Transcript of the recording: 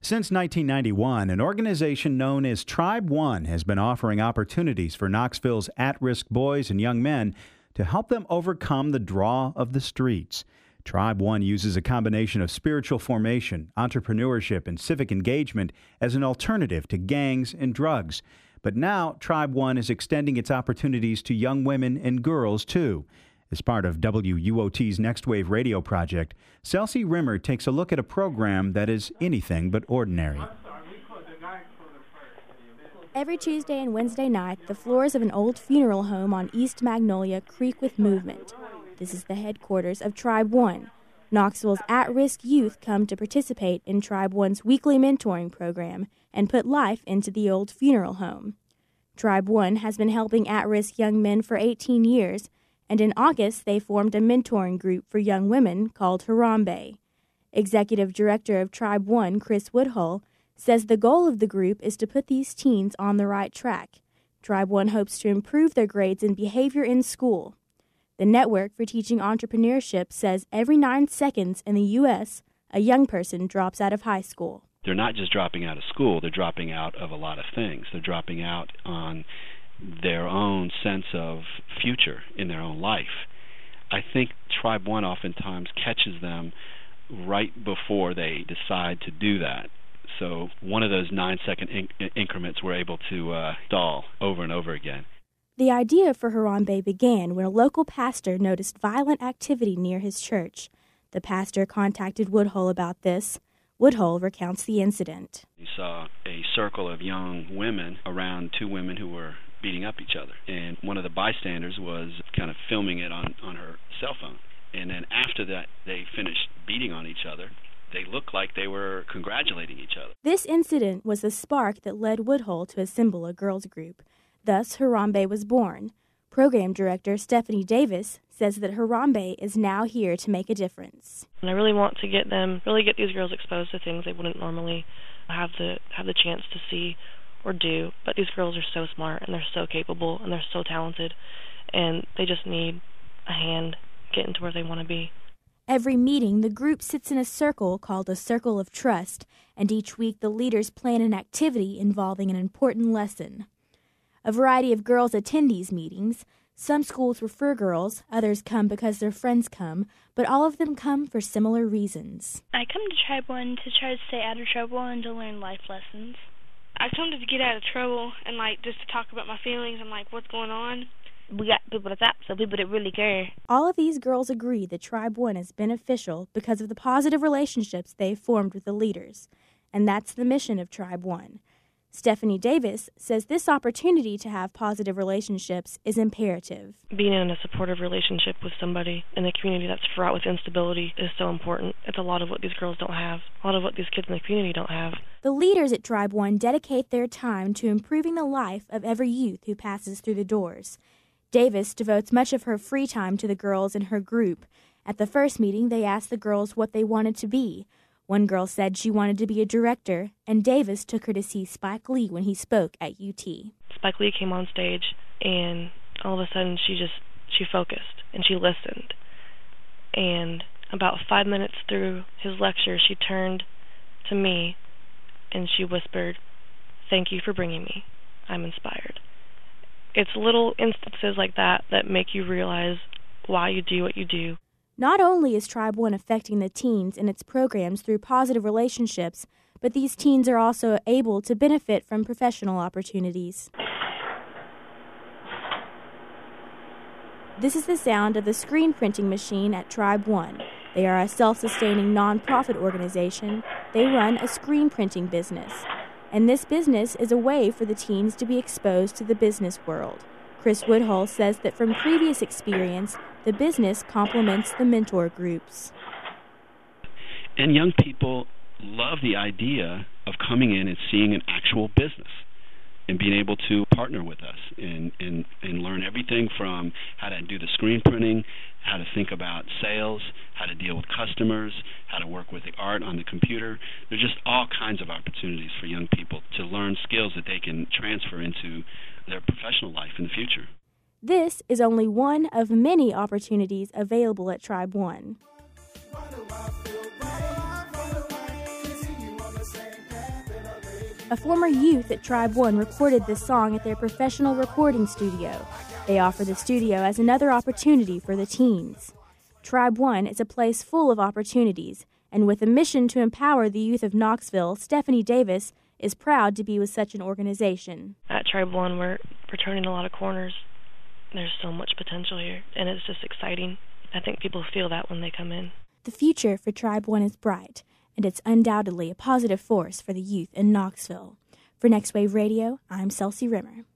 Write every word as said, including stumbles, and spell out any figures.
Since nineteen ninety-one, an organization known as Tribe One has been offering opportunities for Knoxville's at-risk boys and young men to help them overcome the draw of the streets. Tribe One uses a combination of spiritual formation, entrepreneurship, and civic engagement as an alternative to gangs and drugs. But now, Tribe One is extending its opportunities to young women and girls, too. As part of W U O T's Next Wave radio project, Celsi Rimmer takes a look at a program that is anything but ordinary. Every Tuesday and Wednesday night, the floors of an old funeral home on East Magnolia creak with movement. This is the headquarters of Tribe One. Knoxville's at-risk youth come to participate in Tribe One's weekly mentoring program and put life into the old funeral home. Tribe One has been helping at-risk young men for eighteen years, and in August they formed a mentoring group for young women called Harambe. Executive Director of Tribe One, Chris Woodhull, says the goal of the group is to put these teens on the right track. Tribe One hopes to improve their grades and behavior in school. The Network for Teaching Entrepreneurship says every nine seconds in the U S, a young person drops out of high school. They're not just dropping out of school, they're dropping out of a lot of things. They're dropping out on their own sense of future in their own life. I think Tribe One oftentimes catches them right before they decide to do that. So one of those nine-second inc- increments we're able to uh, stall over and over again. The idea for Harambe began when a local pastor noticed violent activity near his church. The pastor contacted Woodhull about this. Woodhull recounts the incident. He saw a circle of young women around two women who were beating up each other. And one of the bystanders was kind of filming it on, on her cell phone. And then after that, they finished beating on each other. They looked like they were congratulating each other. This incident was the spark that led Woodhull to assemble a girls' group. Thus, Harambe was born. Program Director Stephanie Davis says that Harambe is now here to make a difference. And I really want to get them, really get these girls exposed to things they wouldn't normally have the have the chance to see or do. But these girls are so smart, and they're so capable, and they're so talented, and they just need a hand getting to where they want to be. Every meeting, the group sits in a circle called a Circle of Trust, and each week the leaders plan an activity involving an important lesson. A variety of girls attend these meetings. Some schools refer girls, others come because their friends come, but all of them come for similar reasons. I come to Tribe One to try to stay out of trouble and to learn life lessons. I come to get out of trouble and, like, just to talk about my feelings and, like, what's going on. We got people to talk, so people that really care. All of these girls agree that Tribe One is beneficial because of the positive relationships they've formed with the leaders. And that's the mission of Tribe One. Stephanie Davis says this opportunity to have positive relationships is imperative. Being in a supportive relationship with somebody in a community that's fraught with instability is so important. It's a lot of what these girls don't have, a lot of what these kids in the community don't have. The leaders at Tribe One dedicate their time to improving the life of every youth who passes through the doors. Davis devotes much of her free time to the girls in her group. At the first meeting, they asked the girls what they wanted to be. One girl said she wanted to be a director, and Davis took her to see Spike Lee when he spoke at U T. Spike Lee came on stage, and all of a sudden she just, she focused, and she listened. And about five minutes through his lecture, she turned to me, and she whispered, "Thank you for bringing me. I'm inspired." It's little instances like that that make you realize why you do what you do. Not only is Tribe One affecting the teens in its programs through positive relationships, but these teens are also able to benefit from professional opportunities. This is the sound of the screen printing machine at Tribe One. They are a self-sustaining nonprofit organization. They run a screen printing business. And this business is a way for the teens to be exposed to the business world. Chris Woodhull says that from previous experience, the business complements the mentor groups. And young people love the idea of coming in and seeing an actual business and being able to partner with us and, and, and learn everything from how to do the screen printing, how to think about sales, how to deal with customers, how to work with the art on the computer. There's just all kinds of opportunities for young people to learn skills that they can transfer into their professional life in the future. This is only one of many opportunities available at Tribe One. A former youth at Tribe One recorded this song at their professional recording studio. They offer the studio as another opportunity for the teens. Tribe One is a place full of opportunities, and with a mission to empower the youth of Knoxville, Stephanie Davis is proud to be with such an organization. At Tribe One, we're, we're turning a lot of corners. There's so much potential here, and it's just exciting. I think people feel that when they come in. The future for Tribe One is bright, and it's undoubtedly a positive force for the youth in Knoxville. For Next Wave Radio, I'm Celcy Rimmer.